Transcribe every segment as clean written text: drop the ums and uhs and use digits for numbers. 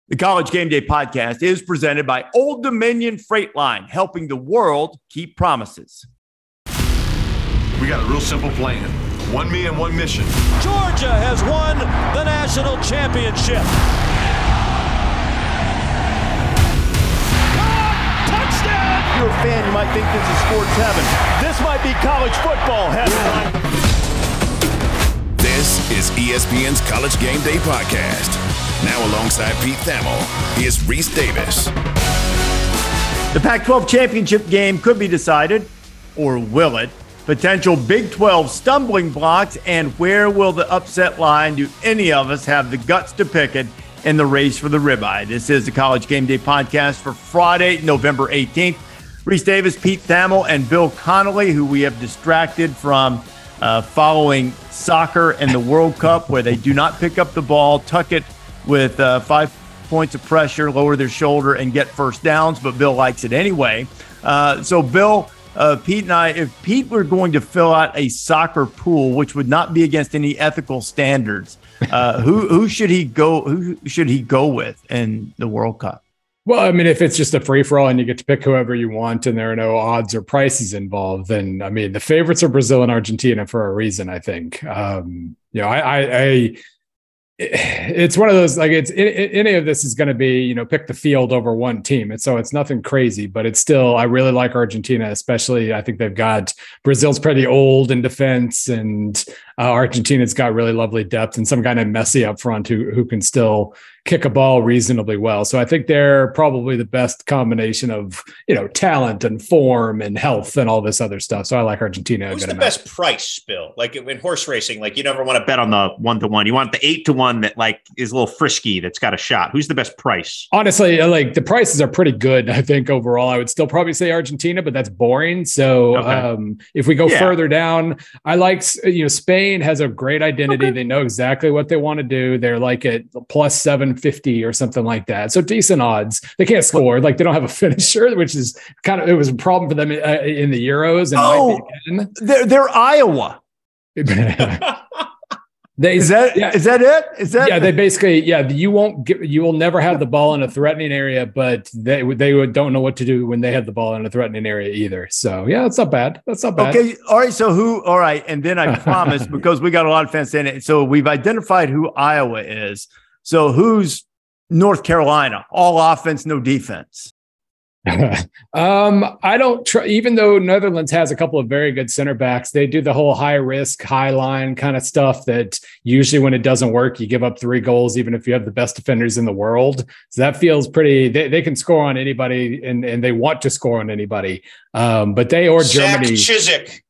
The College Game Day podcast is presented by Old Dominion Freight Line, helping the world keep promises. We got a real simple plan. One me and one mission. Georgia has won the national championship. Touchdown! If you're a fan, you might think this is sports heaven. This might be college football heaven. This is ESPN's College Game Day podcast. Now alongside Pete Thamel, here's Reese Davis. The Pac-12 championship game could be decided, or will it? Potential Big 12 stumbling blocks, and where will the upset line? Do any of us have the guts to pick it in the race for the ribeye? This is the College Game Day podcast for Friday, November 18th. Reese Davis, Pete Thamel, and Bill Connolly, who we have distracted from following soccer and the World Cup, where they do not pick up the ball, tuck it with 5 points of pressure, lower their shoulder, and get first downs, but Bill likes it anyway. So, Bill, Pete and I, if Pete were going to fill out a soccer pool, which would not be against any ethical standards, who should he go? Who should he go with in the World Cup? Well, I mean, if it's just a free-for-all and you get to pick whoever you want and there are no odds or prices involved, then, I mean, the favorites are Brazil and Argentina for a reason, I think. It's one of those, like, it's any of this is going to be, pick the field over one team. And so it's nothing crazy, but it's still, I really like Argentina, especially. I think they've got, Brazil's pretty old in defense, and Argentina's got really lovely depth, and some guy named Messi up front who can still kick a ball reasonably well. So I think they're probably the best combination of, talent and form and health and all this other stuff. So I like Argentina. Who's the best price, Bill? Like in horse racing, like you never want to bet on the 1-to-1. You want the 8-to-1 that like is a little frisky, that's got a shot. Who's the best price? Honestly, like the prices are pretty good. I think overall, I would still probably say Argentina, but that's boring. So if we go further down, I like, Spain has a great identity. Okay. They know exactly what they want to do. They're like at plus 750 or something like that. So decent odds. They can't score. Like they don't have a finisher, which is it was a problem for them in the Euros. And they're Iowa. Is that it? They basically, you will never have the ball in a threatening area, but they don't know what to do when they have the ball in a threatening area either. So that's not bad. Okay. All right. So all right. And then I promise, because we got a lot of fans saying it. So we've identified who Iowa is. So who's North Carolina? All offense, no defense. I don't try, even though Netherlands has a couple of very good center backs, they do the whole high risk, high line kind of stuff that usually when it doesn't work, you give up 3 goals, even if you have the best defenders in the world. So that feels pretty, they can score on anybody and they want to score on anybody. But they or Zach Germany. Chizik.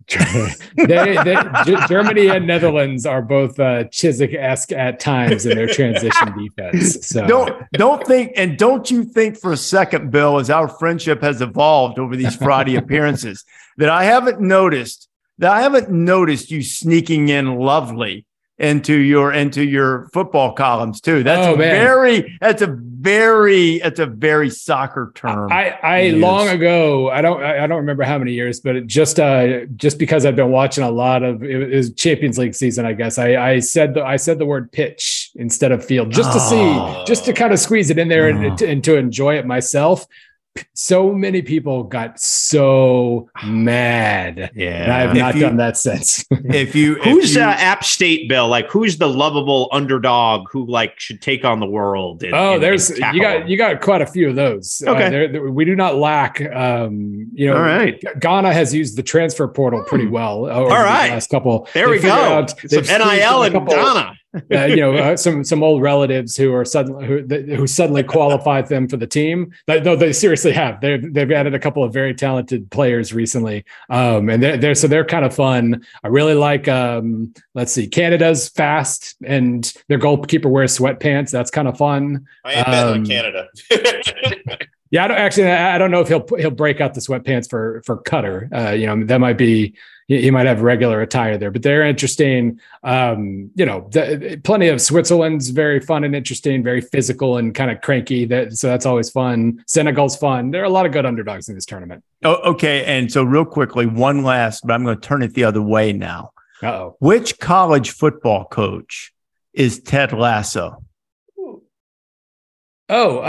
Germany and Netherlands are both Chizik-esque at times in their transition defense. So don't you think for a second, Bill, as our friendship has evolved over these Friday appearances, that I haven't noticed you sneaking in Lovely into your football columns too. That's a very soccer term. I long ago, I don't remember how many years, but just because I've been watching a lot of it was Champions League season, I guess I said the word pitch instead of field just to kind of squeeze it in there and to enjoy it myself. So many people got so mad. Yeah, and I have not done that since. Who's App State, Bill? Like, who's the lovable underdog who like should take on the world? You got quite a few of those. Okay, we do not lack. All right, Ghana has used the transfer portal pretty well. All right, the last couple. There we go. Some NIL in Ghana. Some old relatives who suddenly qualified them for the team. No, they seriously have. They've added a couple of very talented players recently, and they're kind of fun. I really like. Let's see, Canada's fast, and their goalkeeper wears sweatpants. That's kind of fun. I ain't bet on Canada. Yeah, I don't know if he'll break out the sweatpants for Qatar. That might be. He might have regular attire there, but they're interesting. Plenty of Switzerland's very fun and interesting, very physical and kind of cranky. So that's always fun. Senegal's fun. There are a lot of good underdogs in this tournament. Oh, okay. And so real quickly, one last, but I'm going to turn it the other way now. Uh-oh. Which college football coach is Ted Lasso? Oh,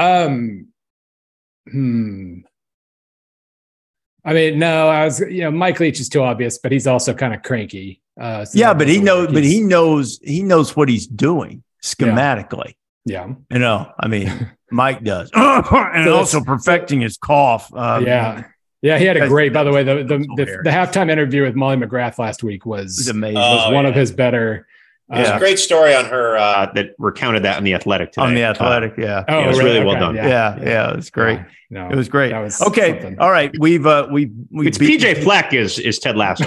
I mean, no, Mike Leach is too obvious, but he's also kind of cranky. But he knows what he's doing schematically. Yeah. I mean, Mike does. And so also perfecting his cough. Yeah, he had a great, by the way, the halftime interview with Molly McGrath last week was amazing. Was one of his better. There's a great story on her that recounted that in The Athletic today. On The Athletic, yeah. It was really well done. Yeah, it was great. It was great. Okay, something. All right. It's PJ Fleck is Ted Lasso.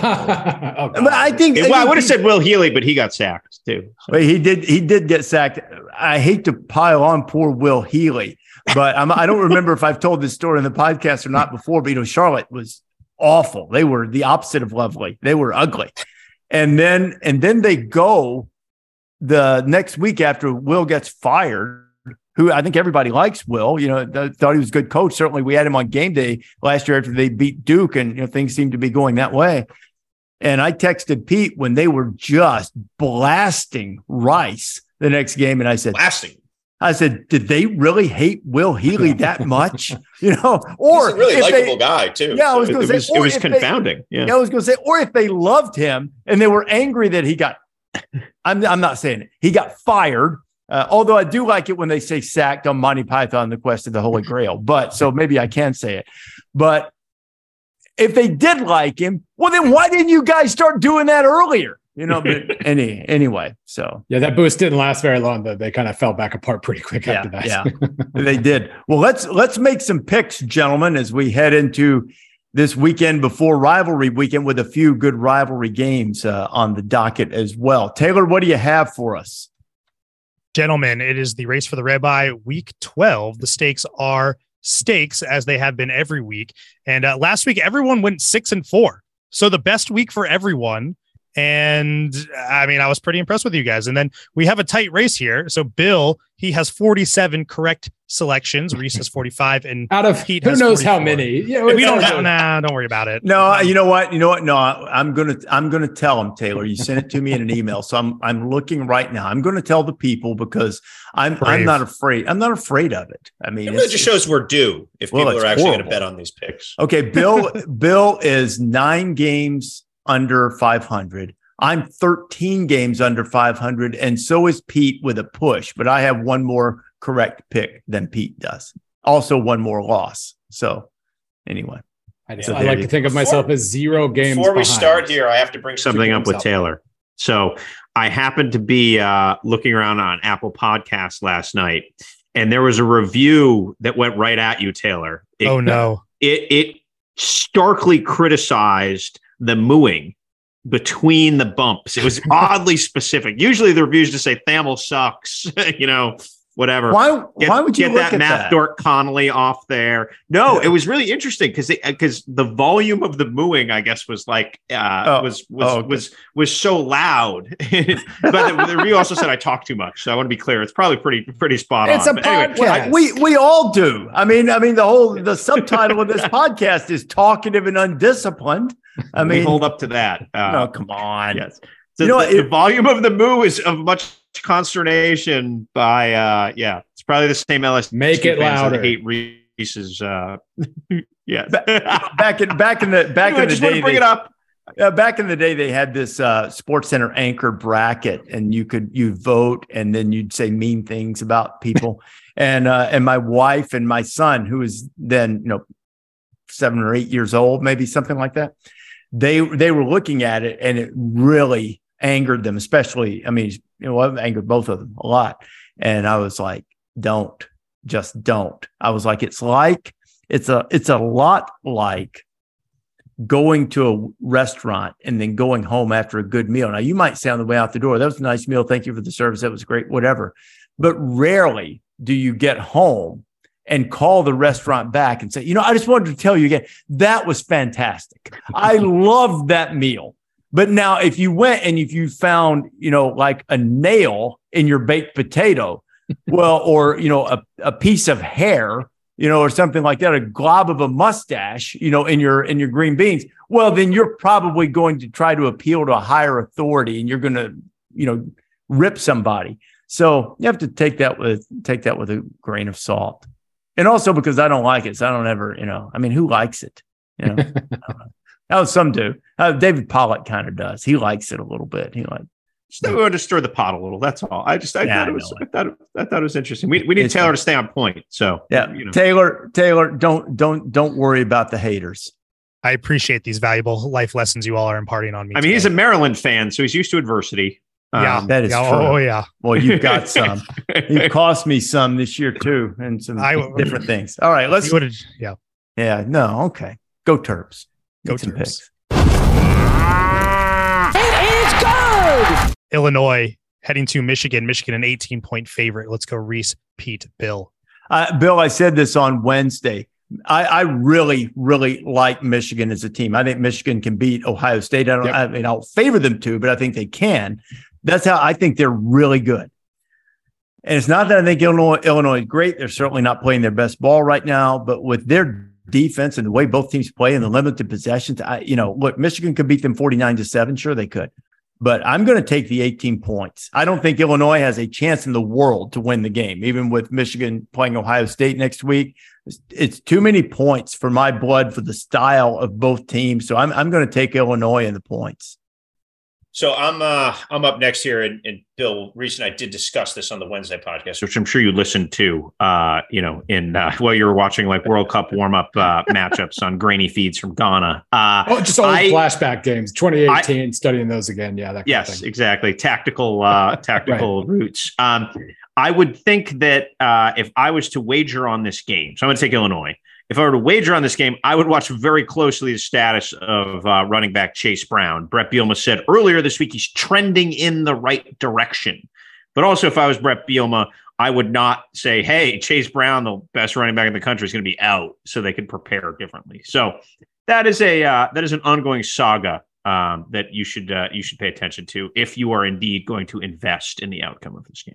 I would have said Will Healy, but he got sacked too. So. He did get sacked. I hate to pile on poor Will Healy, but I don't remember if I've told this story in the podcast or not before. But Charlotte was awful. They were the opposite of lovely. They were ugly, and then they go the next week after Will gets fired. Who I think everybody likes Will, thought he was a good coach. Certainly we had him on game day last year after they beat Duke and, things seemed to be going that way. And I texted Pete when they were just blasting Rice the next game. And I said, I said, did they really hate Will Healy that much? Or he's a really likable guy too. Yeah, I was going to say, it was confounding. I was going to say, or if they loved him and they were angry that he got, I'm not saying it, he got fired. Although I do like it when they say sacked on Monty Python, The Quest of the Holy Grail. But so maybe I can say it. But if they did like him, well, then why didn't you guys start doing that earlier? But anyway, so. Yeah, that boost didn't last very long, though. They kind of fell back apart pretty quick after that. Yeah, they did. Well, let's make some picks, gentlemen, as we head into this weekend before rivalry weekend with a few good rivalry games on the docket as well. Taylor, what do you have for us? Gentlemen, it is the Race for the Rabbi week 12. The stakes are stakes as they have been every week. And last week, everyone went 6-4. So the best week for everyone. And I mean, I was pretty impressed with you guys. And then we have a tight race here. So Bill, he has 47 correct selections. Reese has 45, and out of Pete who has knows 44. how many. We don't know. Don't worry about it. No, you know what? No, I'm gonna tell him, Taylor. You sent it to me in an email, so I'm looking right now. I'm going to tell the people because I'm not afraid. I'm not afraid of it. I mean, it really just shows we're due if people are actually going to bet on these picks. Okay, Bill is 9 games under 500. I'm 13 games under 500, and so is Pete with a push. But I have one more correct pick than Pete does. Also, one more loss. So, anyway, I like to think of myself as 0 games. Before we start here, I have to bring something up with Taylor. So, I happened to be looking around on Apple Podcasts last night, and there was a review that went right at you, Taylor. It starkly criticized the mooing between the bumps. It was oddly specific. Usually the reviews just say Thamel sucks, whatever. Why would you get that Matt Dort Connolly off there? No, it was really interesting because the volume of the mooing, I guess, was like was so loud. But the review also said I talk too much. So I want to be clear. It's probably pretty spot on. It's a podcast. Anyway, we all do. I mean, the subtitle of this podcast is talkative and undisciplined. I mean, we hold up to that. No, come on. Yes. So the volume of the moo is of much consternation by it's probably the same LSU. Make it louder. Hate Reese's yeah. Back in the day, bring it up. Back in the day, they had this Sports Center anchor bracket, and you vote, and then you'd say mean things about people. and my wife and my son, who was then 7 or 8 years old, maybe something like that. They were looking at it, and it really angered them, especially. I mean, it angered both of them a lot. And I was like, just don't. I was like, it's a lot like going to a restaurant and then going home after a good meal. Now, you might say on the way out the door, that was a nice meal. Thank you for the service. That was great, whatever. But rarely do you get home and call the restaurant back and say, I just wanted to tell you again, that was fantastic. I loved that meal. But now if you went and if you found, like a nail in your baked potato, or, a piece of hair, or something like that, a glob of a mustache, in your green beans, well, then you're probably going to try to appeal to a higher authority and you're going to, rip somebody. So you have to take that with a grain of salt. And also because I don't like it, so I don't ever, who likes it? I don't know. Oh, some do. David Pollock kind of does. He likes it a little bit. Just we want to stir the pot a little. That's all. I thought it was interesting. We need Taylor to stay on point. So yeah, Taylor, don't worry about the haters. I appreciate these valuable life lessons you all are imparting on me. I mean, he's a Maryland fan, so he's used to adversity. That is true. Oh yeah. Well, you've got some. You've cost me some this year too, and some different things. All right, let's. Yeah. Yeah. No. Okay. Go Terps. Go Terps. Terps. It is good. Illinois heading to Michigan. Michigan, an 18-point favorite. Let's go Reese, Pete, Bill. Bill, I said this on Wednesday. I really, really like Michigan as a team. I think Michigan can beat Ohio State. I'll favor them to, but I think they can. That's how I think they're really good. And it's not that I think Illinois is great. They're certainly not playing their best ball right now, but with their defense and the way both teams play and the limited possessions, look, Michigan could beat them 49-7. Sure, they could. But I'm going to take the 18 points. I don't think Illinois has a chance in the world to win the game, even with Michigan playing Ohio State next week. It's too many points for my blood for the style of both teams. So I'm going to take Illinois in the points. So I'm up next here, and Bill, Reese and I did discuss this on the Wednesday podcast, which I'm sure you listened to, while you were watching like World Cup warm up matchups on grainy feeds from Ghana. Just all the flashback games, 2018, studying those again. Yeah, that kind of thing. Exactly. Tactical roots. I would think that if I was to wager on this game, so I'm going to take Illinois. If I were to wager on this game, I would watch very closely the status of running back Chase Brown. Brett Bielema said earlier this week he's trending in the right direction. But also, if I was Brett Bielema, I would not say, hey, Chase Brown, the best running back in the country, is going to be out, so they could prepare differently. So that is an ongoing saga that you should pay attention to if you are indeed going to invest in the outcome of this game.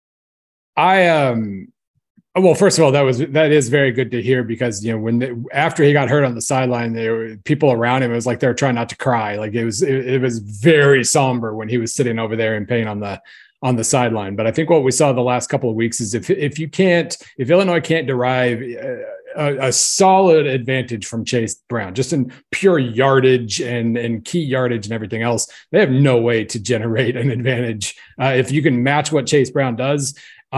Well, first of all, that is very good to hear because after he got hurt on the sideline, there were people around him. It was like they were trying not to cry. Like it was very somber when he was sitting over there in pain on the sideline. But I think what we saw the last couple of weeks is if Illinois can't derive a solid advantage from Chase Brown, just in pure yardage and key yardage and everything else, they have no way to generate an advantage. If you can match what Chase Brown does.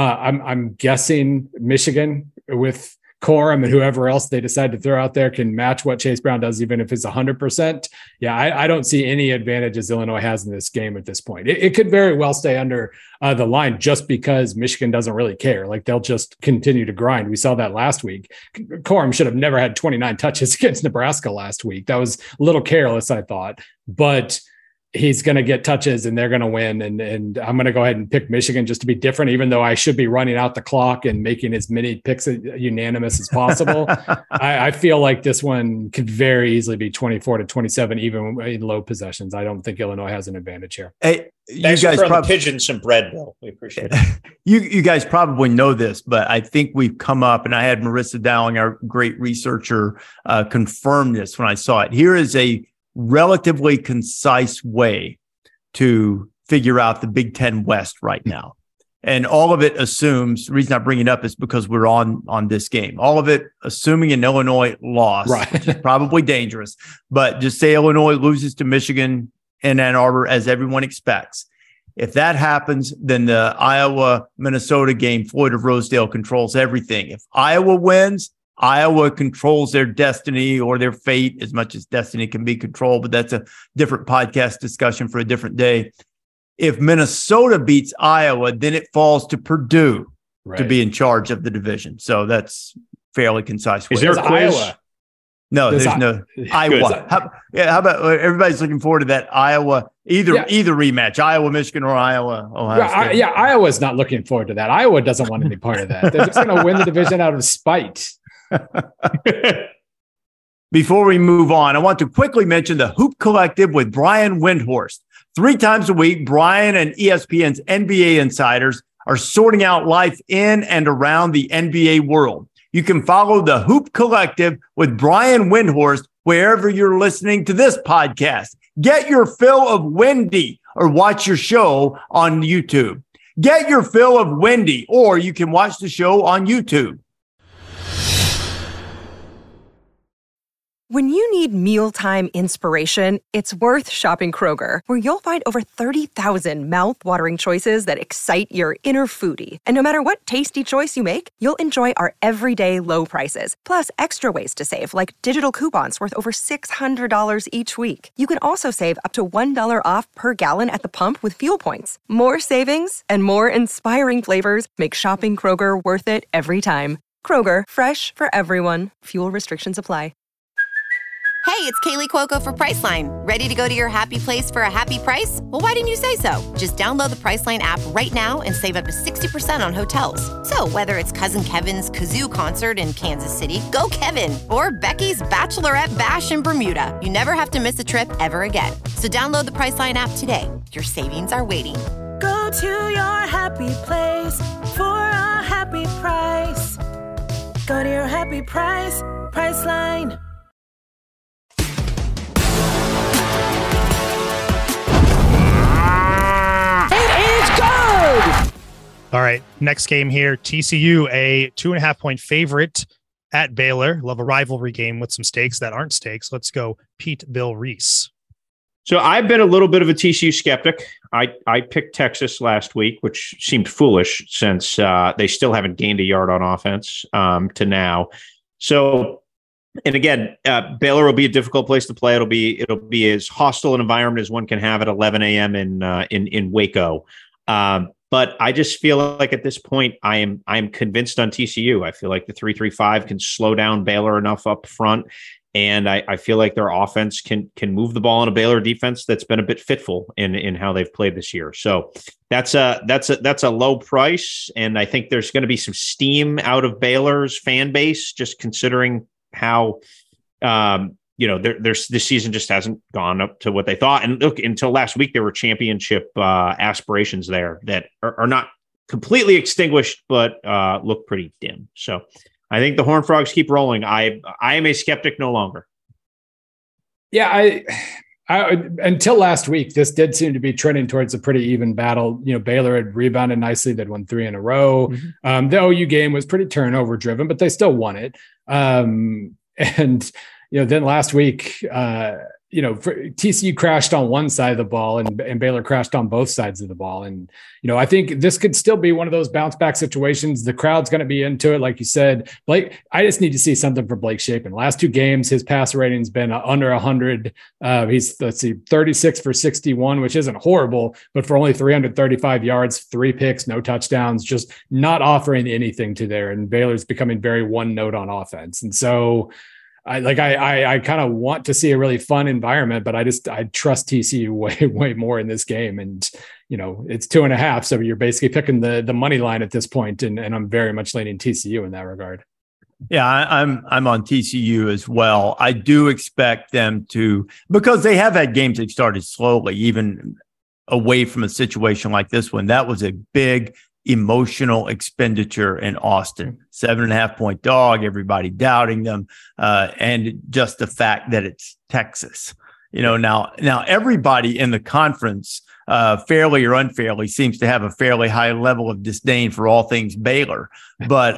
I'm guessing Michigan with Corum and whoever else they decide to throw out there can match what Chase Brown does, even if it's 100%. Yeah, I don't see any advantages Illinois has in this game at this point. It could very well stay under the line just because Michigan doesn't really care. Like they'll just continue to grind. We saw that last week. Corum should have never had 29 touches against Nebraska last week. That was a little careless, I thought, but he's going to get touches and they're going to win. And I'm going to go ahead and pick Michigan just to be different, even though I should be running out the clock and making as many picks unanimous as possible. I feel like this one could very easily be 24-27, even in low possessions. I don't think Illinois has an advantage here. Hey, thanks you guys for pigeon some bread, Bill. We appreciate it. You guys probably know this, but I think we've come up, and I had Marissa Dowling, our great researcher, confirm this when I saw it. Here is a relatively concise way to figure out the Big Ten West right now. And all of it assumes, the reason I bring it up is because we're on this game. All of it assuming an Illinois loss, right, which is probably dangerous, but just say Illinois loses to Michigan in Ann Arbor as everyone expects. If that happens, then the Iowa-Minnesota game, Floyd of Rosedale controls everything. If Iowa wins, Iowa controls their destiny or their fate as much as destiny can be controlled, but that's a different podcast discussion for a different day. If Minnesota beats Iowa, then it falls to Purdue to be in charge of the division. So that's fairly concise. Is there a quiz? Iowa? No, there's no Iowa. How about everybody's looking forward to that Iowa, either rematch, Iowa, Michigan, or Iowa, Ohio State. Iowa's not looking forward to that. Iowa doesn't want any part of that. They're just going to win the division out of spite. Before we move on, I want to quickly mention the Hoop Collective with Brian Windhorst. 3 times a week, Brian and ESPN's NBA insiders are sorting out life in and around the NBA world. You can follow the Hoop Collective with Brian Windhorst wherever you're listening to this podcast. Get your fill of Wendy or watch your show on YouTube. Get your fill of Wendy, or you can watch the show on YouTube. When you need mealtime inspiration, it's worth shopping Kroger, where you'll find over 30,000 mouth-watering choices that excite your inner foodie. And no matter what tasty choice you make, you'll enjoy our everyday low prices, plus extra ways to save, like digital coupons worth over $600 each week. You can also save up to $1 off per gallon at the pump with fuel points. More savings and more inspiring flavors make shopping Kroger worth it every time. Kroger, fresh for everyone. Fuel restrictions apply. Hey, it's Kaylee Cuoco for Priceline. Ready to go to your happy place for a happy price? Well, why didn't you say so? Just download the Priceline app right now and save up to 60% on hotels. So whether it's Cousin Kevin's Kazoo Concert in Kansas City, go Kevin, or Becky's Bachelorette Bash in Bermuda, you never have to miss a trip ever again. So download the Priceline app today. Your savings are waiting. Go to your happy place for a happy price. Go to your happy price, Priceline. All right, next game here. TCU, a 2.5-point favorite at Baylor. Love a rivalry game with some stakes that aren't stakes. Let's go, Pete, Bill, Reese. So I've been a little bit of a TCU skeptic. I picked Texas last week, which seemed foolish since they still haven't gained a yard on offense to now. So, and again, Baylor will be a difficult place to play. It'll be as hostile an environment as one can have at 11 a.m. in Waco. But I just feel like at this point, I am convinced on TCU. I feel like the 3-3-5 can slow down Baylor enough up front. And I feel like their offense can move the ball in a Baylor defense that's been a bit fitful in how they've played this year. So that's a low price. And I think there's going to be some steam out of Baylor's fan base, just considering how, this season just hasn't gone up to what they thought. And look, until last week, there were championship aspirations there that are not completely extinguished, but look pretty dim. So I think the Horned Frogs keep rolling. I am a skeptic no longer. Yeah, I until last week, this did seem to be trending towards a pretty even battle. You know, Baylor had rebounded nicely. They'd won 3 in a row. Mm-hmm. The OU game was pretty turnover driven, but they still won it. And then last week, TCU crashed on one side of the ball and Baylor crashed on both sides of the ball. And, I think this could still be one of those bounce back situations. The crowd's going to be into it. Like you said, Blake, I just need to see something for Blake Shapen. Last 2 games, his pass rating's been under 100. He's 36 for 61, which isn't horrible, but for only 335 yards, 3 picks, no touchdowns, just not offering anything to there. And Baylor's becoming very one note on offense. And so, I kind of want to see a really fun environment, but I trust TCU way more in this game. And, it's 2.5. So you're basically picking the money line at this point, and I'm very much leaning TCU in that regard. Yeah, I'm on TCU as well. I do expect them to, because they have had games they've started slowly, even away from a situation like this one. That was a big emotional expenditure in Austin. 7.5-point dog, everybody doubting them, and just the fact that it's Texas. Now everybody in the conference, fairly or unfairly, seems to have a fairly high level of disdain for all things Baylor. But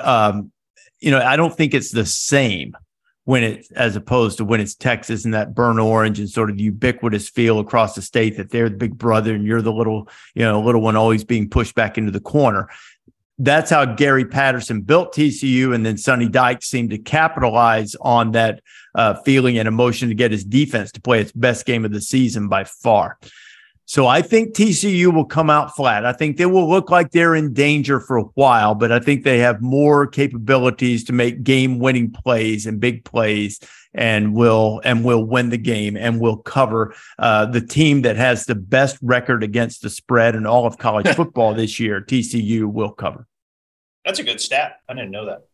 I don't think it's the same as opposed to when it's Texas and that burnt orange and sort of ubiquitous feel across the state that they're the big brother and you're the little one always being pushed back into the corner. That's how Gary Patterson built TCU, and then Sonny Dykes seemed to capitalize on that feeling and emotion to get his defense to play its best game of the season by far. So I think TCU will come out flat. I think they will look like they're in danger for a while, but I think they have more capabilities to make game-winning plays and big plays, and will win the game and will cover the team that has the best record against the spread in all of college football this year. TCU will cover. That's a good stat. I didn't know that.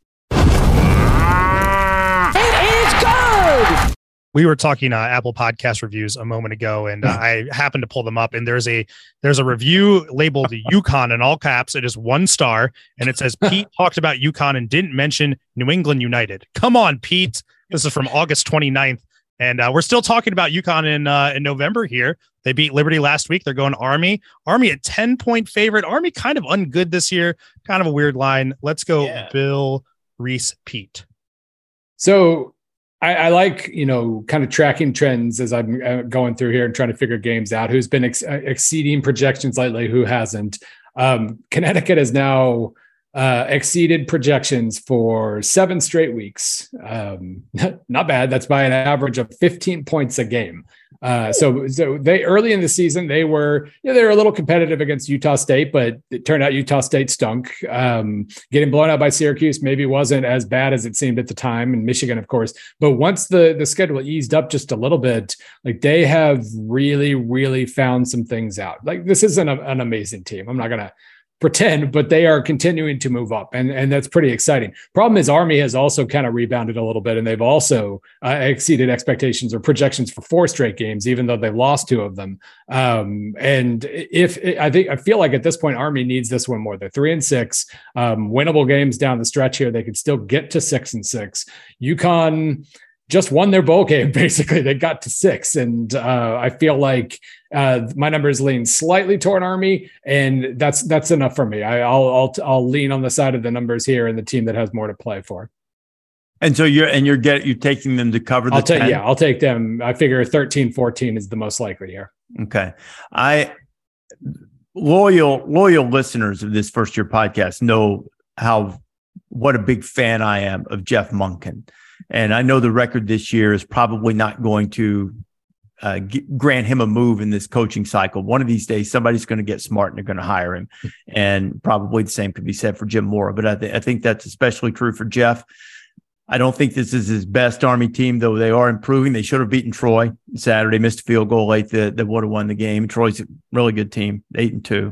It is good. We were talking Apple Podcast reviews a moment ago, and I happened to pull them up. And there's a review labeled UConn in all caps. It is 1 star, and it says Pete talked about UConn and didn't mention New England United. Come on, Pete. This is from August 29th. And we're still talking about UConn in November here. They beat Liberty last week. They're going Army. Army at 10-point favorite. Army kind of ungood this year. Kind of a weird line. Let's go Bill, Reese, Pete. So I like, kind of tracking trends as I'm going through here and trying to figure games out. Who's been exceeding projections lately? Who hasn't? Connecticut has now exceeded projections for 7 straight weeks. Not bad. That's by an average of 15 points a game. So they early in the season, they were a little competitive against Utah State, but it turned out Utah State stunk. Getting blown out by Syracuse maybe wasn't as bad as it seemed at the time, and Michigan, of course. But once the schedule eased up just a little bit, like they have really, really found some things out. Like this isn't an amazing team. I'm not going to pretend, but they are continuing to move up, and that's pretty exciting. Problem is Army has also kind of rebounded a little bit, and they've also exceeded expectations or projections for 4 straight games, even though they lost 2 of them. And I feel like at this point Army needs this one more. They're 3-6, winnable games down the stretch here. They could still get to 6-6. UConn just won their bowl game. Basically, they got to 6, and I feel like my numbers lean slightly toward Army, and that's enough for me. I'll lean on the side of the numbers here and the team that has more to play for. And so you're taking them to cover the 10? I'll take them. I figure 13-14 is the most likely here. Okay. Loyal listeners of this First Year podcast know what a big fan I am of Jeff Monken. And I know the record this year is probably not going to grant him a move in this coaching cycle. One of these days, somebody's going to get smart and they're going to hire him. And probably the same could be said for Jim Mora. But I think that's especially true for Jeff. I don't think this is his best Army team, though they are improving. They should have beaten Troy Saturday, missed a field goal late that would have won the game. Troy's a really good team, 8-2.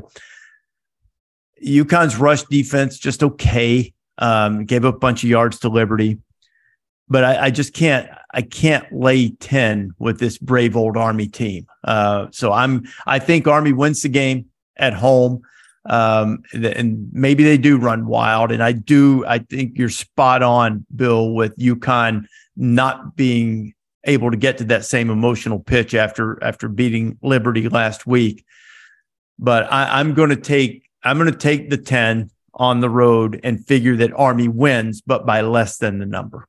UConn's rush defense, just okay. Gave up a bunch of yards to Liberty. But I just can't lay 10 with this brave old Army team. So I think Army wins the game at home. And maybe they do run wild. And I think you're spot on, Bill, with UConn not being able to get to that same emotional pitch after beating Liberty last week. But I'm going to take the 10 on the road and figure that Army wins, but by less than the number.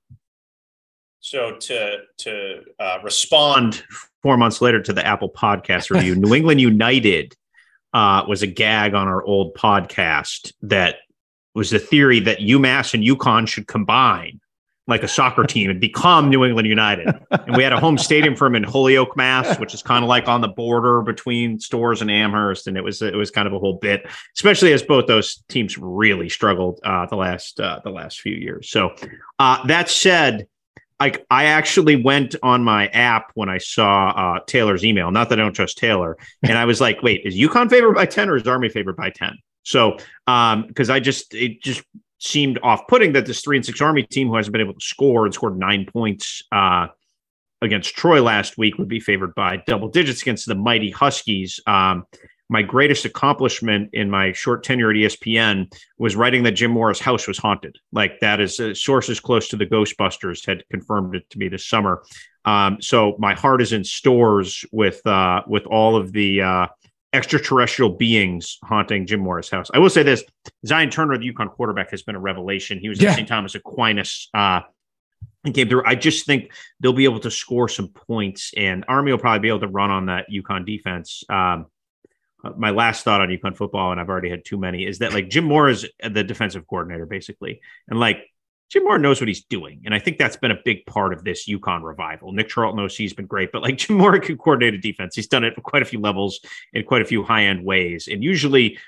So to respond 4 months later to the Apple Podcast review, New England United was a gag on our old podcast that was the theory that UMass and UConn should combine like a soccer team and become New England United. And we had a home stadium for them in Holyoke, Mass, which is kind of like on the border between Storrs and Amherst. And it was kind of a whole bit, especially as both those teams really struggled the last few years. So that said, I actually went on my app when I saw Taylor's email. Not that I don't trust Taylor. And I was like, wait, is UConn favored by 10 or is Army favored by 10? So because it just seemed off-putting that this 3-6 Army team who hasn't been able to score and scored 9 points against Troy last week would be favored by double digits against the mighty Huskies. My greatest accomplishment in my short tenure at ESPN was writing that Jim Mora's house was haunted. Like that is sources close to the Ghostbusters had confirmed it to me this summer. So my heart is in Storrs with all of the extraterrestrial beings haunting Jim Mora's house. I will say this: Zion Turner, the UConn quarterback, has been a revelation. He was at St. Thomas Aquinas and came through. I just think they'll be able to score some points, and Army will probably be able to run on that UConn defense. My last thought on UConn football, and I've already had too many, is that like Jim Mora is the defensive coordinator basically. And like Jim Mora knows what he's doing. And I think that's been a big part of this UConn revival. Nick Charlton knows he's been great, but like Jim Mora can coordinate a defense. He's done it at quite a few levels in quite a few high-end ways. And usually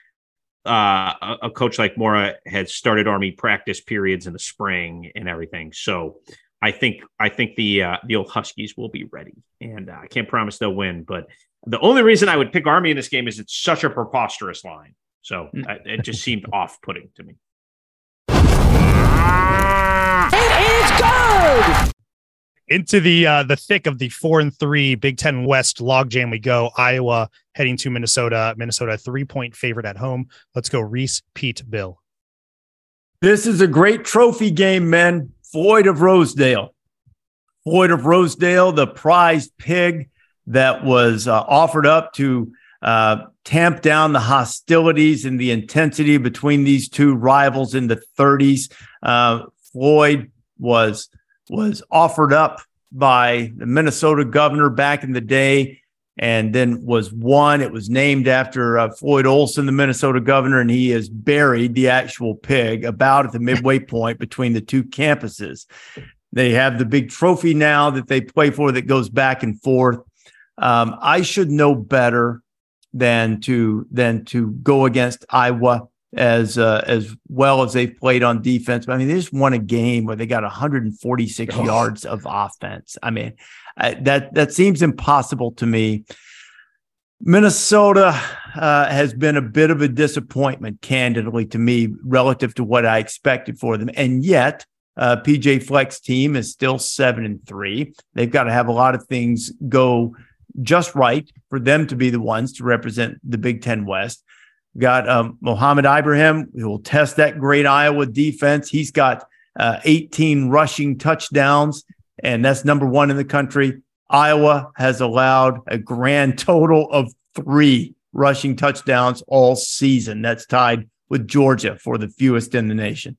a coach like Mora has started Army practice periods in the spring and everything. So I think the old Huskies will be ready, and I can't promise they'll win, but the only reason I would pick Army in this game is it's such a preposterous line. So it just seemed off-putting to me. It is good. Into the thick of the 4-3 Big Ten West logjam we go. Iowa heading to Minnesota. Minnesota 3-point favorite at home. Let's go Reese, Pete, Bill. This is a great trophy game, men. Floyd of Rosedale. Floyd of Rosedale, the prized pig that was offered up to tamp down the hostilities and the intensity between these two rivals in the 30s. Floyd was offered up by the Minnesota governor back in the day, and then was won. It was named after Floyd Olson, the Minnesota governor, and he has buried the actual pig about at the midway point between the two campuses. They have the big trophy now that they play for that goes back and forth. I should know better than to go against Iowa as well as they've played on defense. But I mean, they just won a game where they got 146 yards of offense. I mean, that seems impossible to me. Minnesota has been a bit of a disappointment, candidly, to me, relative to what I expected for them. And yet, PJ Fleck's team is still 7-3. They've got to have a lot of things go just right for them to be the ones to represent the Big Ten West. Got Mohamed Ibrahim, who will test that great Iowa defense. He's got 18 rushing touchdowns, and that's number one in the country. Iowa has allowed a grand total of 3 rushing touchdowns all season. That's tied with Georgia for the fewest in the nation.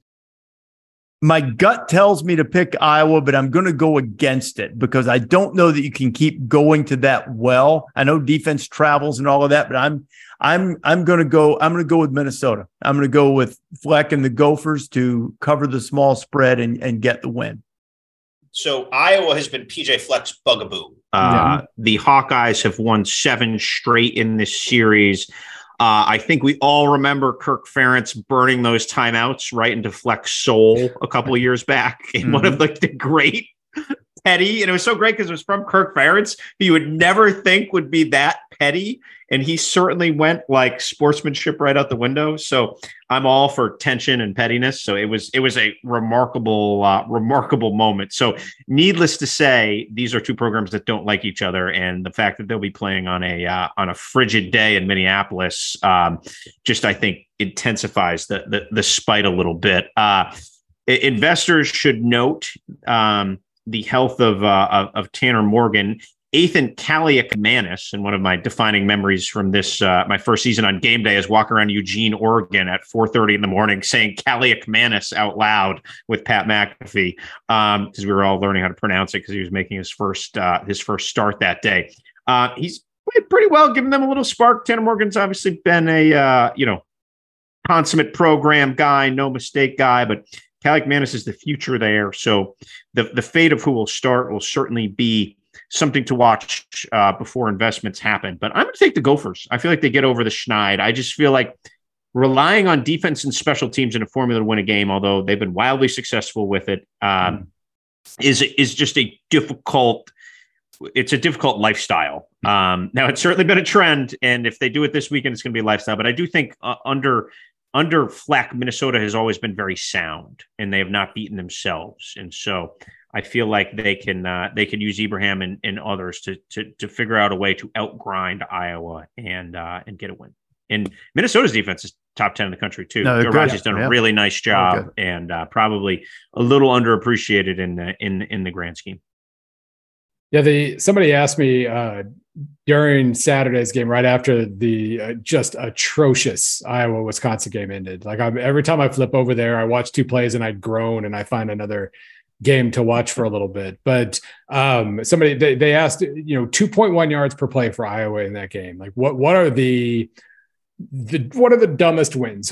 My gut tells me to pick Iowa, but I'm going to go against it because I don't know that you can keep going to that well. I know defense travels and all of that, but I'm going to go with Minnesota. I'm going to go with Fleck and the Gophers to cover the small spread and get the win. So Iowa has been PJ Fleck's bugaboo. The Hawkeyes have won 7 straight in this series. I think we all remember Kirk Ferentz burning those timeouts right into Fleck's soul a couple of years back in one of the great petty. And it was so great because it was from Kirk Ferentz, who you would never think would be that petty. And he certainly went like sportsmanship right out the window. So I'm all for tension and pettiness. So it was a remarkable moment. So needless to say, these are two programs that don't like each other. And the fact that they'll be playing on a frigid day in Minneapolis, just, I think, intensifies the spite a little bit. Investors should note the health of Tanner Morgan. Ethan Kaliakmanis, and one of my defining memories from this, my first season on game day, is walking around Eugene, Oregon at 4:30 in the morning saying Kaliakmanis out loud with Pat McAfee, because we were all learning how to pronounce it because he was making his first start that day. He's played pretty well, giving them a little spark. Tanner Morgan's obviously been a consummate program guy, no mistake guy, but Kaliakmanis is the future there. So the fate of who will start will certainly be something to watch before investments happen. But I'm going to take the Gophers. I feel like they get over the Schneid. I just feel like relying on defense and special teams in a formula to win a game, although they've been wildly successful with it, is just a difficult lifestyle. Now, it's certainly been a trend, and if they do it this weekend, it's going to be a lifestyle. But I do think under Fleck, Minnesota has always been very sound, and they have not beaten themselves. And so I feel like they can use Ibrahim and others to figure out a way to outgrind Iowa and get a win. And Minnesota's defense is top 10 in the country too. Joe Raji's done a really nice job, and probably a little underappreciated in the grand scheme. Yeah, somebody asked me during Saturday's game, right after the just atrocious Iowa-Wisconsin game ended. Like every time I flip over there, I watch 2 plays and I groan and I find another game to watch for a little bit. But somebody they asked, 2.1 yards per play for Iowa in that game. Like what are the dumbest wins?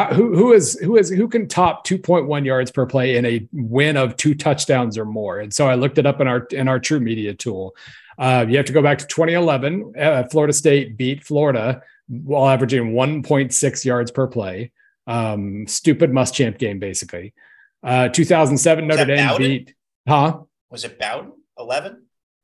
Who can top 2.1 yards per play in a win of 2 touchdowns or more? And so I looked it up in our True Media tool. You have to go back to 2011. Florida State beat Florida while averaging 1.6 yards per play. Stupid Muschamp game, basically. 2007 Notre Dame beat. Was it Bowden 11?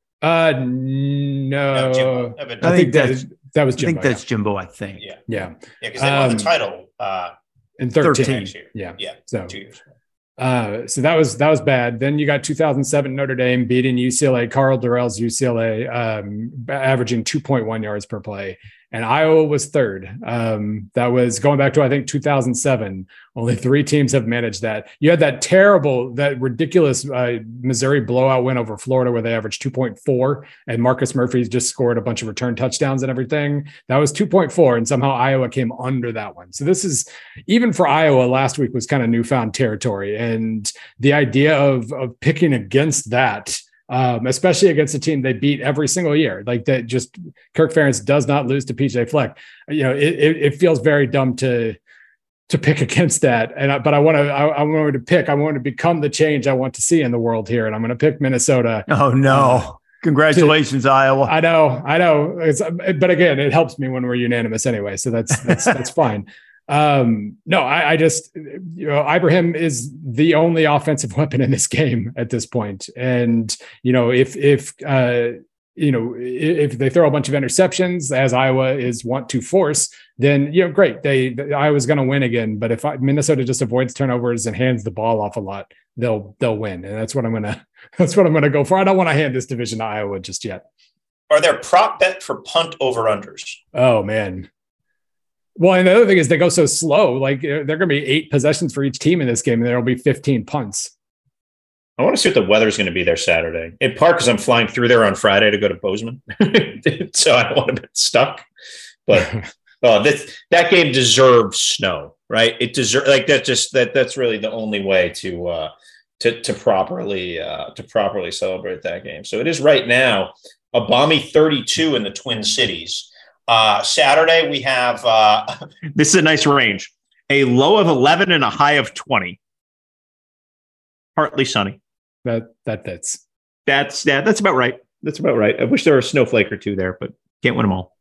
No, Jimbo. I think that was Jimbo. I think that's Jimbo. I think. Yeah. Because they won the title in 13. Yeah. So 2 years. So that was bad. Then you got 2007 Notre Dame beating UCLA. Carl Durrell's UCLA, averaging 2.1 yards per play. and Iowa was third. That was going back to, I think, 2007. Only 3 teams have managed that. You had that ridiculous Missouri blowout win over Florida where they averaged 2.4, and Marcus Murphy just scored a bunch of return touchdowns and everything. That was 2.4, and somehow Iowa came under that one. So this is, even for Iowa, last week was kind of newfound territory. And the idea of picking against that, especially against a team they beat every single year, like that, just Kirk Ferentz does not lose to PJ Fleck. It feels very dumb to pick against that. But I want to become the change I want to see in the world here. And I'm going to pick Minnesota. Oh no. Congratulations, Iowa. I know. But again, it helps me when we're unanimous anyway. So that's fine. No, I just, Ibrahim is the only offensive weapon in this game at this point. And, if they throw a bunch of interceptions, as Iowa is want to force, then, great. Iowa's going to win again. But if Minnesota just avoids turnovers and hands the ball off a lot, they'll win. And that's what I'm going to go for. I don't want to hand this division to Iowa just yet. Are there prop bet for punt over unders? Oh man. Well, and the other thing is they go so slow. Like, they're going to be 8 possessions for each team in this game, and there'll be 15 punts. I want to see what the weather's going to be there Saturday. In part because I'm flying through there on Friday to go to Bozeman, so I don't want to get stuck. But that game deserves snow, right? It deserves that's really the only way to properly celebrate that game. So it is right now a balmy 32 in the Twin Cities. Saturday we have this is a nice range, a low of 11 and a high of 20. Partly sunny. That fits. That's about right. That's about right. I wish there were a snowflake or two there, but can't win them all.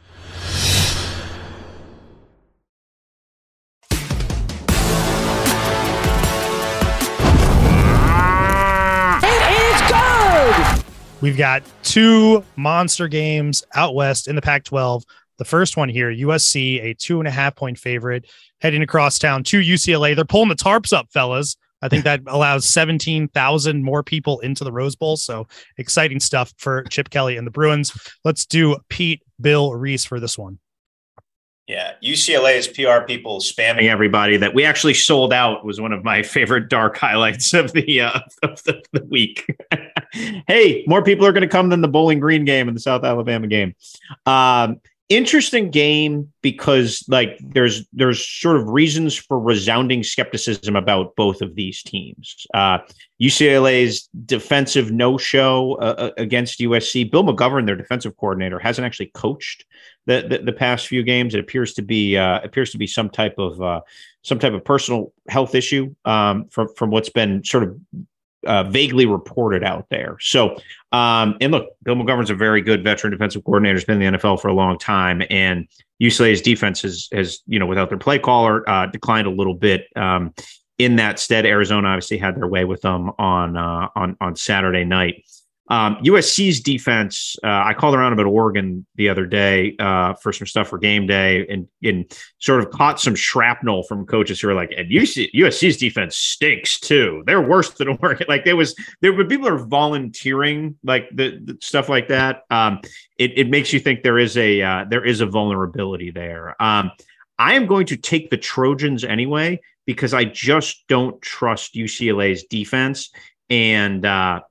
We've got 2 monster games out west in the Pac-12. The first one here, USC, a 2.5-point favorite, heading across town to UCLA. They're pulling the tarps up, fellas. I think that allows 17,000 more people into the Rose Bowl. So exciting stuff for Chip Kelly and the Bruins. Let's do Pete, Bill, Reese for this one. Yeah, UCLA's PR people spamming everybody that we actually sold out was one of my favorite dark highlights of the week. Hey, more people are going to come than the Bowling Green game and the South Alabama game. Interesting game because there's sort of reasons for resounding skepticism about both of these teams. UCLA's defensive no-show against USC. Bill McGovern, their defensive coordinator, hasn't actually coached the past few games. It appears to be some type of personal health issue from what's been sort of vaguely reported out there. So, and look, Bill McGovern's a very good veteran defensive coordinator. He's been in the NFL for a long time, and UCLA's defense has without their play caller, declined a little bit. In that stead, Arizona obviously had their way with them on Saturday night. USC's defense, I called around about Oregon the other day for some stuff for game day and sort of caught some shrapnel from coaches who were like, and USC's defense stinks too. They're worse than Oregon. Like there were people are volunteering like the stuff like that. It makes you think there is a vulnerability there. I am going to take the Trojans anyway, because I just don't trust UCLA's defense. And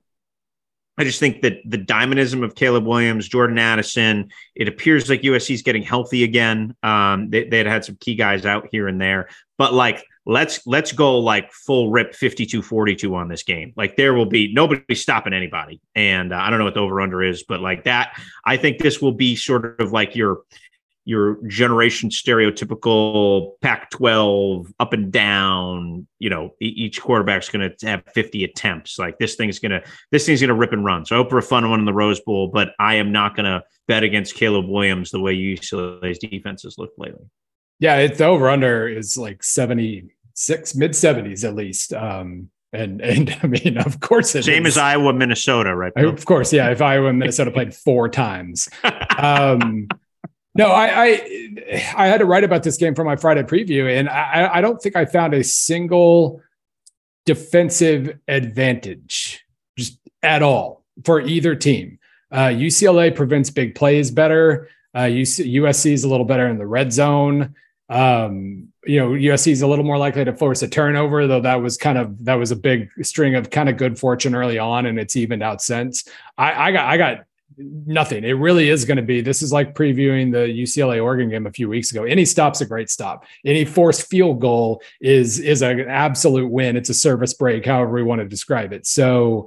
I just think that the dynamism of Caleb Williams, Jordan Addison, it appears like USC is getting healthy again. They had some key guys out here and there, but let's go full rip 52-42 on this game. There will be nobody stopping anybody. And I don't know what the over under is, but that, I think this will be sort of like your generation stereotypical Pac-12 up and down, each quarterback's going to have 50 attempts. This thing's going to rip and run. So I hope for a fun one in the Rose Bowl, but I am not going to bet against Caleb Williams the way UCLA's defense has looked lately. Yeah. It's the over under is 76, mid 70s at least. And I mean, of course it same is. As Iowa, Minnesota, right? Bill? Of course. Yeah. If Iowa and Minnesota played 4 times, no, I had to write about this game for my Friday preview, and I don't think I found a single defensive advantage just at all for either team. UCLA prevents big plays better. USC is a little better in the red zone. USC is a little more likely to force a turnover, though that was a big string of kind of good fortune early on, and it's evened out since. I got nothing. It really is going to be, this is like previewing the UCLA Oregon game a few weeks ago. Any stop's a great stop. Any forced field goal is an absolute win. It's a service break, however we want to describe it. So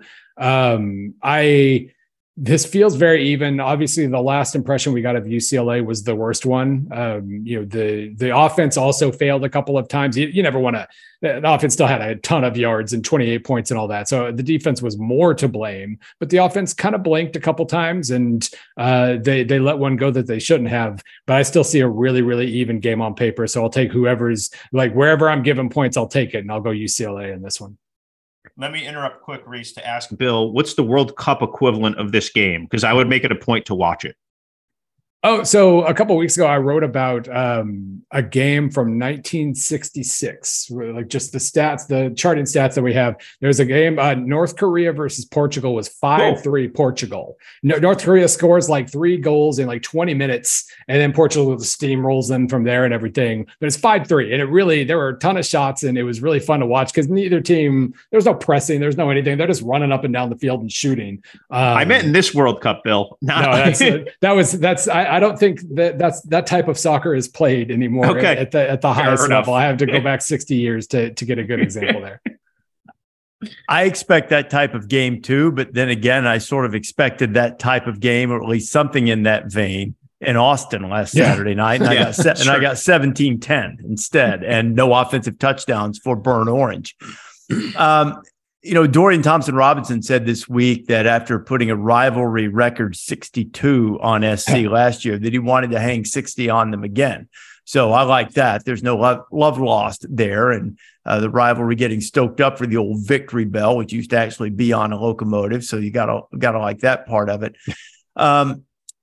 this feels very even. Obviously, the last impression we got of UCLA was the worst one. The offense also failed a couple of times. You never want to. The offense still had a ton of yards and 28 points and all that. So the defense was more to blame. But the offense kind of blinked a couple times, and they let one go that they shouldn't have. But I still see a really, really even game on paper. So I'll take whoever's like wherever I'm given points, I'll take it, and I'll go UCLA in this one. Let me interrupt quick, Reese, to ask Bill, what's the World Cup equivalent of this game? Because I would make it a point to watch it. Oh, so a couple of weeks ago, I wrote about a game from 1966, like just the stats, the charting stats that we have. There's a game, North Korea versus Portugal was 5-3 Portugal. North Korea scores like 3 goals in like 20 minutes, and then Portugal steamrolls them from there and everything. But it's 5-3, and there were a ton of shots, and it was really fun to watch because neither team, there's no pressing, there's no anything. They're just running up and down the field and shooting. I meant in this World Cup, Bill. I don't think that's that type of soccer is played anymore at the highest level. I have to go back 60 years to get a good example there. I expect that type of game too, but then again, I sort of expected that type of game, or at least something in that vein, in Austin last Saturday night. And I got 17-10 instead, and no offensive touchdowns for Burn Orange. Dorian Thompson-Robinson said this week that after putting a rivalry record 62 on SC last year, that he wanted to hang 60 on them again. So I like that. There's no love lost there. And the rivalry getting stoked up for the old victory bell, which used to actually be on a locomotive. So you gotta like that part of it. I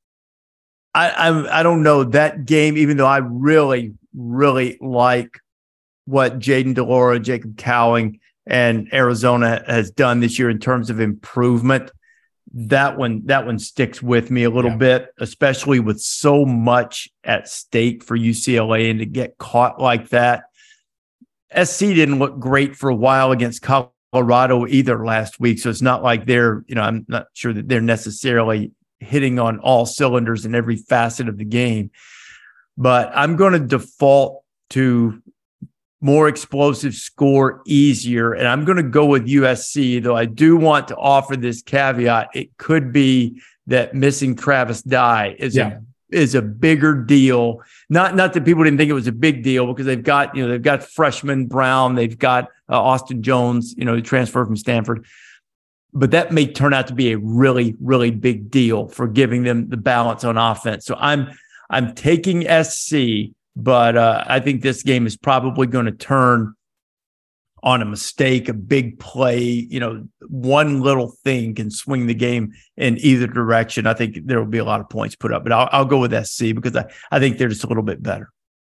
don't know that game, even though I really, really like what Jaden DeLauro, Jacob Cowing, and Arizona has done this year in terms of improvement. That one sticks with me a little bit, especially with so much at stake for UCLA, and to get caught like that. SC didn't look great for a while against Colorado either last week. So it's not like I'm not sure that they're necessarily hitting on all cylinders in every facet of the game, but I'm going to default to more explosive, score easier. And I'm going to go with USC, though I do want to offer this caveat. It could be that missing Travis Dye is a bigger deal. Not that people didn't think it was a big deal, because they've got freshman Brown, they've got Austin Jones, transfer from Stanford. But that may turn out to be a really, really big deal for giving them the balance on offense. So I'm taking SC. But I think this game is probably going to turn on a mistake, a big play. One little thing can swing the game in either direction. I think there will be a lot of points put up, but I'll go with SC because I think they're just a little bit better.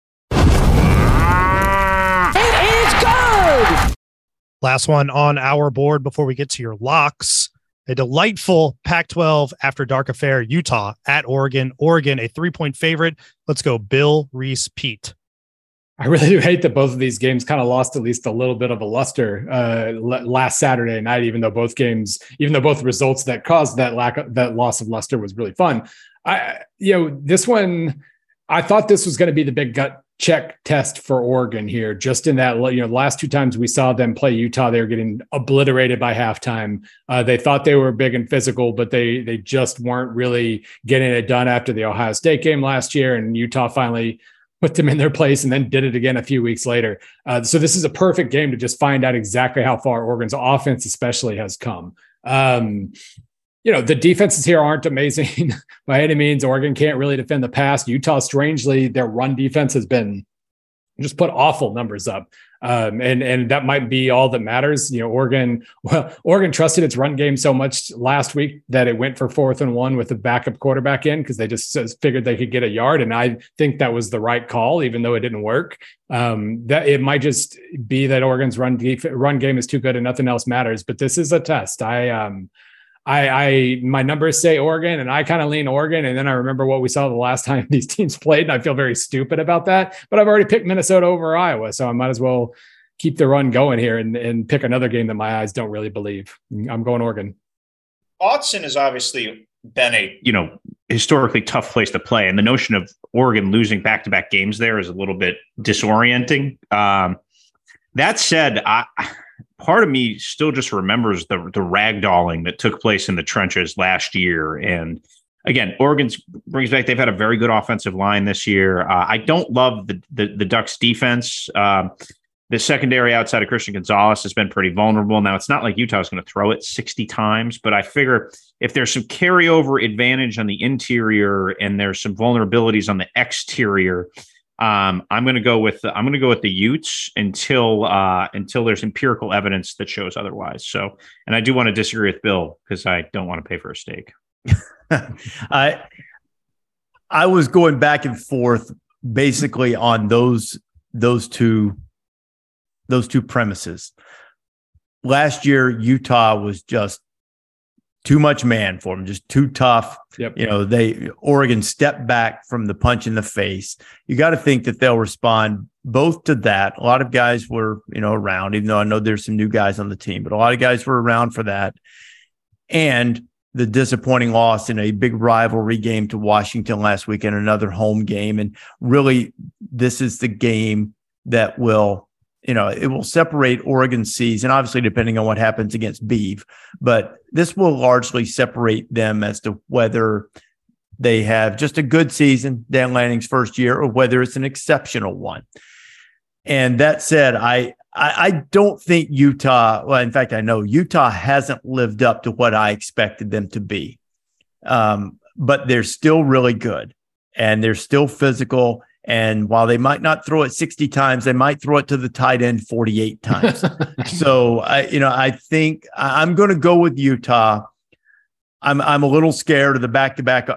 It is good! Last one on our board before we get to your locks. A delightful Pac-12 after dark affair, Utah at Oregon. Oregon, a 3-point favorite. Let's go Bill, Reese, Pete. I really do hate that both of these games kind of lost at least a little bit of a luster last Saturday night, even though both results that caused that loss of luster was really fun. This one, I thought this was going to be the big gut check test for Oregon here, just in that, last 2 times we saw them play Utah, they were getting obliterated by halftime. They thought they were big and physical, but they just weren't really getting it done after the Ohio State game last year. And Utah finally put them in their place and then did it again a few weeks later. So this is a perfect game to just find out exactly how far Oregon's offense especially has come. The defenses here aren't amazing by any means. Oregon can't really defend the pass. Utah, strangely, their run defense has been just put awful numbers up. And that might be all that matters. Oregon trusted its run game so much last week that it went for 4th and 1 with a backup quarterback in, because they just figured they could get a yard. And I think that was the right call, even though it didn't work. That it might just be that Oregon's run game is too good and nothing else matters. But this is a test. my numbers say Oregon, and I kind of lean Oregon. And then I remember what we saw the last time these teams played, and I feel very stupid about that. But I've already picked Minnesota over Iowa, so I might as well keep the run going here and pick another game that my eyes don't really believe. I'm going Oregon. Autzen has obviously been a historically tough place to play, and the notion of Oregon losing back-to-back games there is a little bit disorienting. That said, part of me still just remembers the ragdolling that took place in the trenches last year. And again, Oregon brings back, they've had a very good offensive line this year. I don't love the Ducks defense. The secondary outside of Christian Gonzalez has been pretty vulnerable. Now, it's not like Utah's going to throw it 60 times, but I figure if there's some carryover advantage on the interior and there's some vulnerabilities on the exterior, I'm going to go with the Utes until there's empirical evidence that shows otherwise. So, and I do want to disagree with Bill because I don't want to pay for a steak. I was going back and forth basically on those two premises. Last year, Utah was just too much man for them, just too tough. Yep. Oregon stepped back from the punch in the face. You got to think that they'll respond both to that. A lot of guys were, around, even though I know there's some new guys on the team, but a lot of guys were around for that. And the disappointing loss in a big rivalry game to Washington last weekend, another home game. And really, this is the game that will, it will separate Oregon's season, obviously depending on what happens against Beeve, but this will largely separate them as to whether they have just a good season, Dan Lanning's first year, or whether it's an exceptional one. And that said, I don't think Utah, well, in fact, I know Utah hasn't lived up to what I expected them to be, but they're still really good and they're still physical. And while they might not throw it 60 times, they might throw it to the tight end 48 times. So, I think I'm going to go with Utah. I'm a little scared of the back-to-back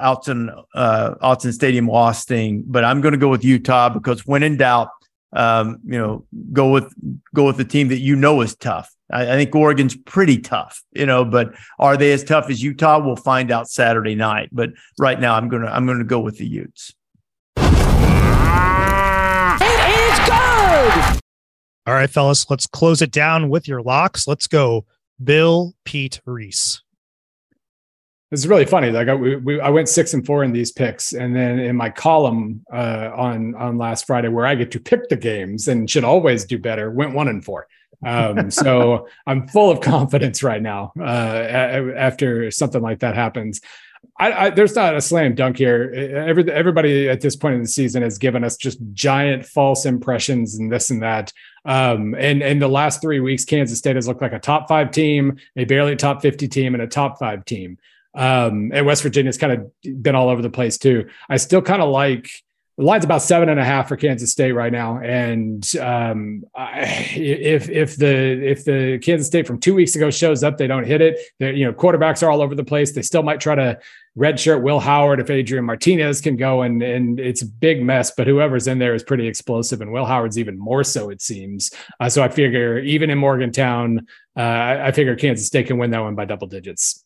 Autzen Stadium loss thing, but I'm going to go with Utah because when in doubt, go with the team that is tough. I think Oregon's pretty tough, but are they as tough as Utah? We'll find out Saturday night. But right now, I'm gonna go with the Utes. It is good. All right, fellas, let's close it down with your locks. Let's go Bill, Pete, Reese. This is really funny. Like I went 6-4 in these picks, and then in my column on last Friday, where I get to pick the games and should always do better, went 1-4. So I'm full of confidence right now after something like that happens. There's not a slam dunk here. Everybody at this point in the season has given us just giant false impressions and this and that. And the last 3 weeks, Kansas State has looked like a top 5 team, a barely top 50 team, and a top 5 team. And West Virginia's kind of been all over the place too. I still kind of like the line's about 7.5 for Kansas State right now. And if the Kansas State from 2 weeks ago shows up, they don't hit it. Quarterbacks are all over the place. They still might try to redshirt Will Howard if Adrian Martinez can go, and it's a big mess. But whoever's in there is pretty explosive, and Will Howard's even more so, it seems. So I figure even in Morgantown, I figure Kansas State can win that one by double digits.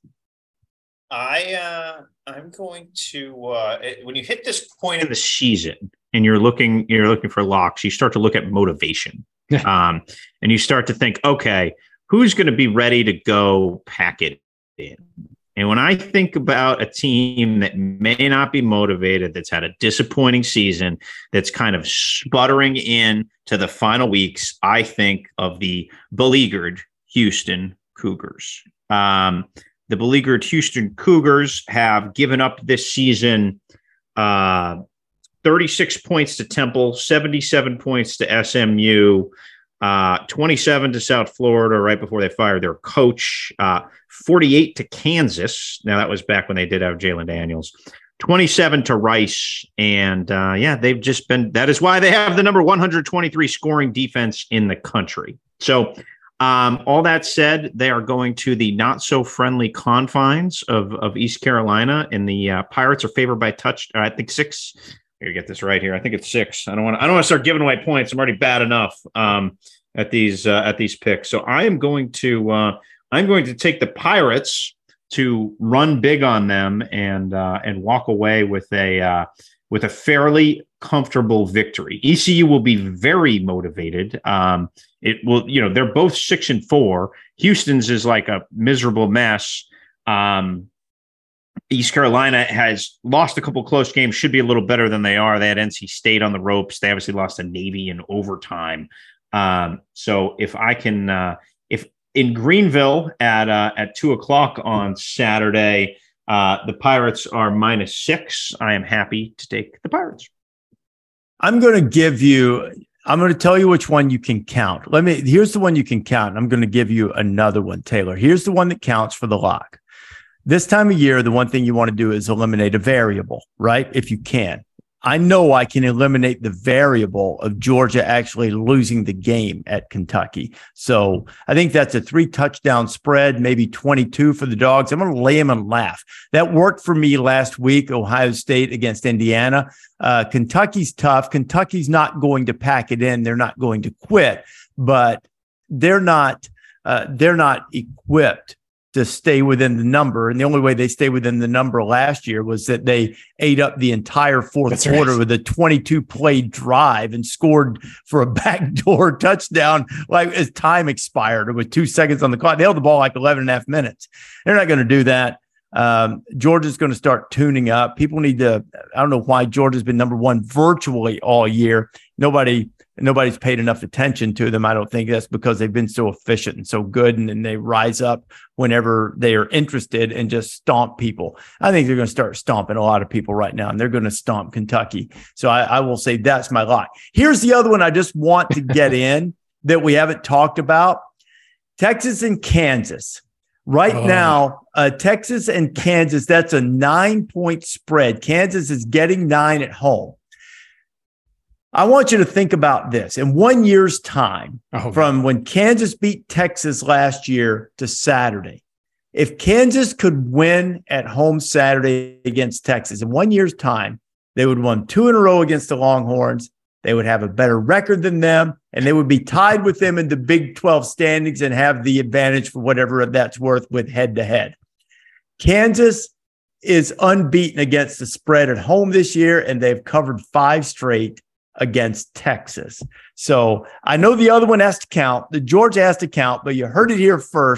I'm going to when you hit this point in the season and you're looking for locks, you start to look at motivation, and you start to think, okay, who's going to be ready to go pack it in? And when I think about a team that may not be motivated, that's had a disappointing season, that's kind of sputtering in to the final weeks, I think of the beleaguered Houston Cougars. The beleaguered Houston Cougars have given up this season 36 points to Temple, 77 points to SMU, 27 to South Florida right before they fired their coach, 48 to Kansas. Now, that was back when they did have Jalen Daniels. 27 to Rice. And they've just been, that is why they have the number 123 scoring defense in the country. So, all that said, they are going to the not so friendly confines of East Carolina, and the Pirates are favored by I think 6. I gotta get this right here. I think it's 6. I don't want to start giving away points. I'm already bad enough at these picks. So I am going to take the Pirates to run big on them and walk away with a fairly comfortable victory. ECU will be very motivated. It will, they're both 6-4. Houston's is like a miserable mess. East Carolina has lost a couple close games, should be a little better than they are. They had NC State on the ropes. They obviously lost to Navy in overtime. So if in Greenville at 2:00 on Saturday, the Pirates are -6. I am happy to take the Pirates. I'm going to tell you which one you can count. Here's the one you can count. I'm going to give you another one, Taylor. Here's the one that counts for the lock. This time of year, the one thing you want to do is eliminate a variable, right? If you can. I know I can eliminate the variable of Georgia actually losing the game at Kentucky. So I think that's a 3-touchdown spread, maybe 22 for the Dogs. I'm going to lay them and laugh. That worked for me last week, Ohio State against Indiana. Kentucky's tough. Kentucky's not going to pack it in. They're not going to quit, but they're not equipped to stay within the number. And the only way they stayed within the number last year was that they ate up the entire fourth quarter with a 22-play drive and scored for a backdoor touchdown like as time expired with 2 seconds on the clock. They held the ball like 11 and a half minutes. They're not going to do that. Georgia's going to start tuning up. People need to, I don't know why Georgia's been number one virtually all year. Nobody's paid enough attention to them. I don't think that's because they've been so efficient and so good, and then they rise up whenever they are interested and just stomp people. I think they're going to start stomping a lot of people right now, and they're going to stomp Kentucky. So I will say that's my lock. Here's the other one I just want to get in that we haven't talked about. Texas and Kansas. Right now, Texas and Kansas, that's a 9-point spread. Kansas is getting 9 at home. I want you to think about this. In 1 year's time, from when Kansas beat Texas last year to Saturday, if Kansas could win at home Saturday against Texas, in 1 year's time, they would win 2 in a row against the Longhorns. They would have a better record than them, and they would be tied with them in the Big 12 standings and have the advantage for whatever that's worth with head-to-head. Kansas is unbeaten against the spread at home this year, and they've covered 5 straight against Texas. So I know the other one has to count. The Georgia has to count, but you heard it here first.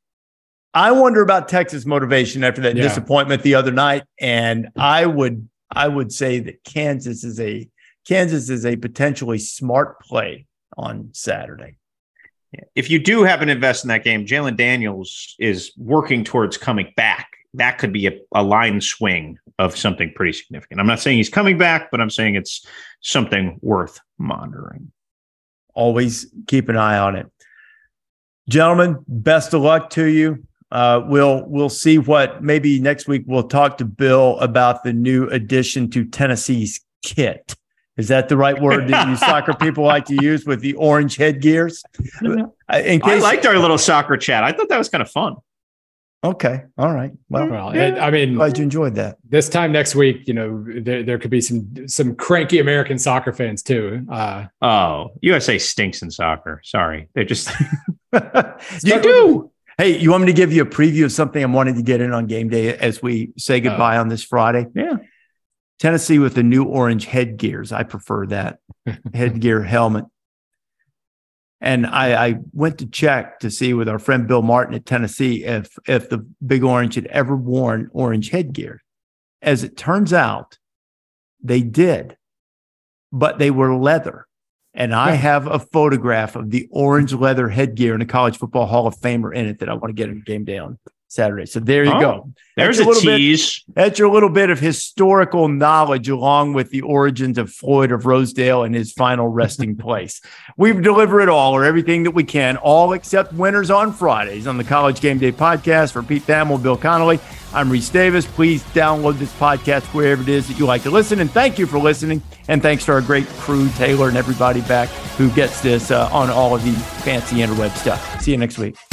I wonder about Texas motivation after that disappointment the other night. And I would say that Kansas is a potentially smart play on Saturday. If you do happen to invest in that game, Jalen Daniels is working towards coming back. That could be a line swing of something pretty significant. I'm not saying he's coming back, but I'm saying it's something worth monitoring. Always keep an eye on it. Gentlemen, best of luck to you. We'll see what maybe next week we'll talk to Bill about the new addition to Tennessee's kit. Is that the right word that you soccer people like to use with the orange headgears? I liked our little soccer chat. I thought that was kind of fun. Okay. All right. Well, I mean, glad you enjoyed that. This time next week, there could be some cranky American soccer fans too. USA stinks in soccer. Sorry. They're just, you do. Hey, you want me to give you a preview of something I'm wanting to get in on game day as we say goodbye on this Friday? Yeah. Tennessee with the new orange headgears. I prefer that headgear helmet. And I went to check to see with our friend Bill Martin at Tennessee if the Big Orange had ever worn orange headgear. As it turns out, they did, but they were leather. And I have a photograph of the orange leather headgear in a College Football Hall of Famer in it that I want to get in game day on Saturday. So there you go. There's a tease. That's your little bit of historical knowledge along with the origins of Floyd of Rosedale and his final resting place. We've delivered it all, or everything that we can, all except winners on Fridays on the College Game Day podcast. For Pete Thamel, Bill Connolly, I'm Reese Davis. Please download this podcast wherever it is that you like to listen. And thank you for listening. And thanks to our great crew, Taylor and everybody back who gets this on all of the fancy interweb stuff. See you next week.